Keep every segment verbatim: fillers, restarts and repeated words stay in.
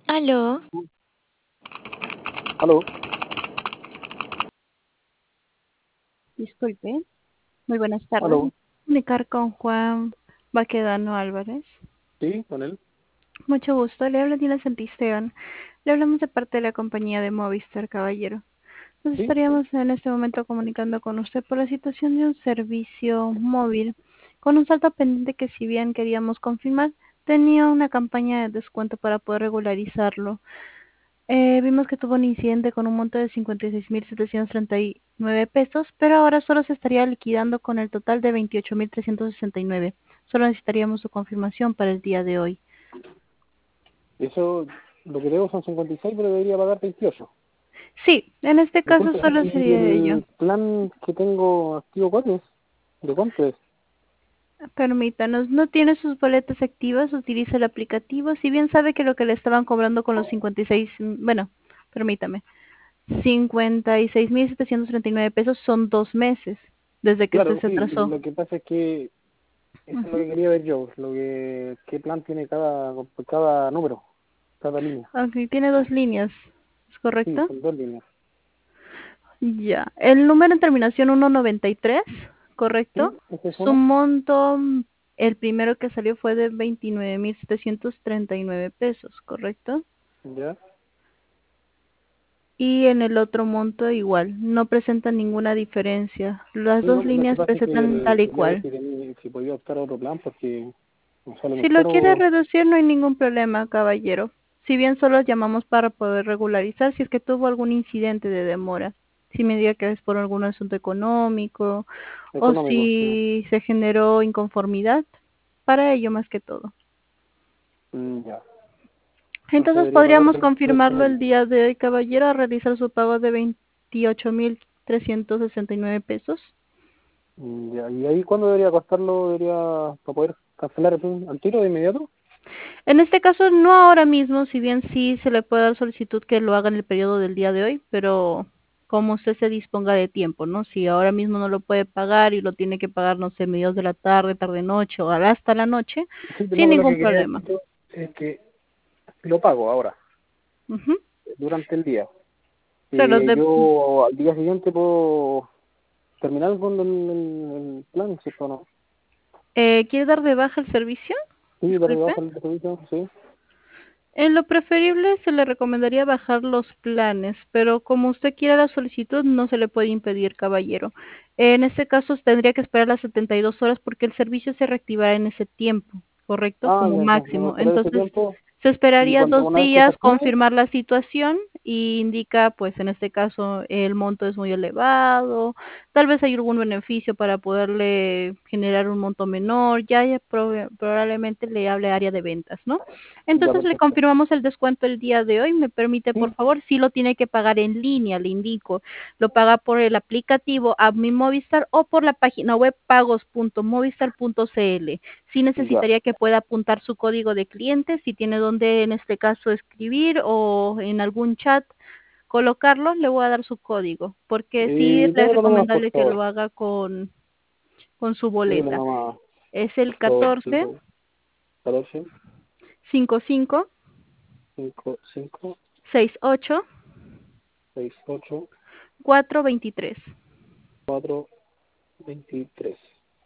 Aló, Aló, Disculpe, muy buenas tardes. aló, Comunicar con Juan Baquedano Álvarez. sí, con él. Mucho gusto, le habla Dina Santisteban. Le hablamos de parte de la compañía de Movistar, caballero. Nos Sí, estaríamos en este momento comunicando con usted por la situación de un servicio móvil con un saldo pendiente que, si bien queríamos confirmar, tenía una campaña de descuento para poder regularizarlo. Eh, vimos que tuvo un incidente con un monto de cincuenta y seis mil setecientos treinta y nueve pesos, pero ahora solo se estaría liquidando con el total de veintiocho mil trescientos sesenta y nueve. Solo necesitaríamos su confirmación para el día de hoy. eso, lo que debo son cincuenta y seis, pero debería pagar veintiocho. Sí, en este caso Disculpe, solo ¿y sería ello. el plan que tengo activo cuál es? ¿De cuánto es? Permítanos, no tiene sus boletas activas, utiliza el aplicativo, si bien sabe que lo que le estaban cobrando con los cincuenta y seis, mm, bueno, permítame, cincuenta y seis mil setecientos treinta y nueve pesos son dos meses desde que usted Claro, se sí, atrasó. lo que pasa es que eso es lo Ujú. que quería ver yo, lo que, qué plan tiene cada, cada número, cada línea. Ok, tiene dos líneas, ¿es Sí, correcto? son dos líneas. Ya. El número en terminación ciento noventa y tres, ¿correcto? Sí, ese es Su uno, monto, mm, el primero que salió fue de veintinueve mil setecientos treinta y nueve pesos, ¿correcto? ya. Y en el otro monto igual, no presenta ninguna diferencia. Las Sí, dos no, lo que líneas pasa es presentan que tal y quería ver cual. si, tenía, si podía optar a otro plan porque me sale muy Si lo quiere caro. reducir, no hay ningún problema, caballero. Si bien solo llamamos para poder regularizar si es que tuvo algún incidente de demora. Si me diga que es por algún asunto económico o Económico, sí. si se generó inconformidad. Para ello más que todo. Mm, ya. Entonces Entonces debería pagar podríamos veintiocho confirmarlo el mil. día de hoy, caballero, a realizar su pago de veintiocho mil trescientos sesenta y nueve pesos. Mm, ya. ¿Y ahí cuándo debería costarlo? ¿Debería para poder cancelar el plan al tiro de inmediato? En este caso, no ahora mismo, si bien sí se le puede dar solicitud que lo haga en el periodo del día de hoy, pero como usted se disponga de tiempo, ¿no? Si ahora mismo no lo puede pagar y lo tiene que pagar, no sé, mediados de la tarde, tarde-noche o hasta la noche, Sí, pero sin no, lo ningún que quería problema. decir yo es que lo pago ahora, Ujú. durante el día. Claro, Eh, de, yo al día siguiente puedo terminar con el, el- el plan, ¿cierto o no? eh, ¿quiere dar de baja el servicio? Sí, darle de Disculpe. baja el servicio, sí. En lo preferible se le recomendaría bajar los planes, pero como usted quiera la solicitud, no se le puede impedir, caballero. En este caso tendría que esperar las setenta y dos horas porque el servicio se reactivará en ese tiempo, ¿correcto? Ah, Como ya, entonces tengo máximo. que esperar ese Entonces, tiempo se y esperaría cuando dos una vez que se días active, confirmar la situación y indica, pues en este caso, el monto es muy elevado, tal vez hay algún beneficio para poderle generar un monto menor, ya, ya prob- probablemente le hable área de ventas, ¿no? ya Entonces le perfecto. confirmamos el descuento el día de hoy. Me permite, por Sí, favor, si lo tiene que pagar en línea, le indico. Lo paga por el aplicativo App Mi Movistar o por la página web pagos punto movistar punto cl. Sí ya, necesitaría que pueda apuntar su código de cliente, si tiene donde en este caso escribir o en algún chat colocarlo, le voy a dar su código, porque sí y es démelo nomás, por recomendable que favor. lo haga con, con su Démelo boleta. nomás, Es el por favor. catorce cinco, catorce, cinco cinco cinco, cinco, seis ocho seis, ocho, cuatro veintitrés. cuatro, veintitrés.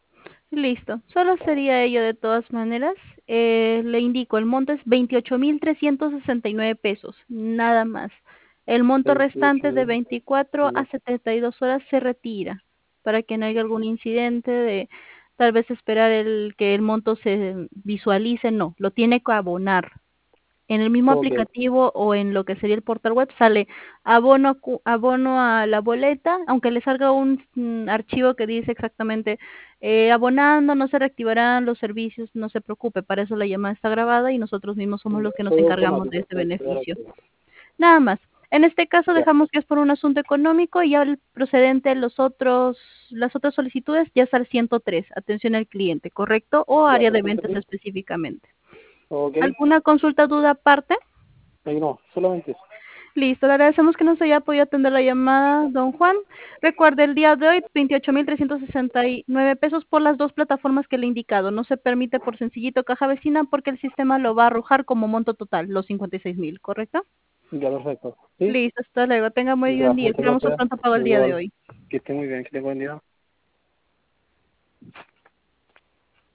Listo, solo sería ello de todas maneras. Eh, le indico, el monto es veintiocho mil trescientos sesenta y nueve pesos, nada más. El monto veintiocho restante de mil. veinticuatro a Ya. setenta y dos horas se retira para que no haya algún incidente de tal vez esperar el que el monto se visualice, no, lo tiene que abonar en el mismo Ok, aplicativo o en lo que sería el portal web sale abono cu- abono a la boleta, aunque le salga un mm, archivo que dice exactamente eh, abonando no se reactivarán los servicios, no se preocupe, para eso la llamada está grabada y nosotros mismos somos los que nos todo encargamos de automático, este entonces, ahora beneficio. sí. Nada más. En este caso Ya, dejamos que es por un asunto económico y ya el procedente los otros las otras solicitudes ya es al ciento tres, atención al cliente, ¿correcto? O ya, área de perfecto, ventas sí. específicamente. Ok, ¿Alguna consulta, duda aparte? ahí no, solamente eso. Listo, le agradecemos que nos haya podido atender la llamada, don Juan. Recuerde, el día de hoy, veintiocho mil trescientos sesenta y nueve pesos por las dos plataformas que le he indicado. No se permite por sencillito caja vecina porque el sistema lo va a arrojar como monto total, los cincuenta y seis mil, ¿correcto? Ya, perfecto. ¿Sí? Listo, hasta luego. Tenga muy buen día. Gracias, muchas Esperamos su gracias. pronto pago el día de Igual, hoy. que esté muy bien, que tenga buen día.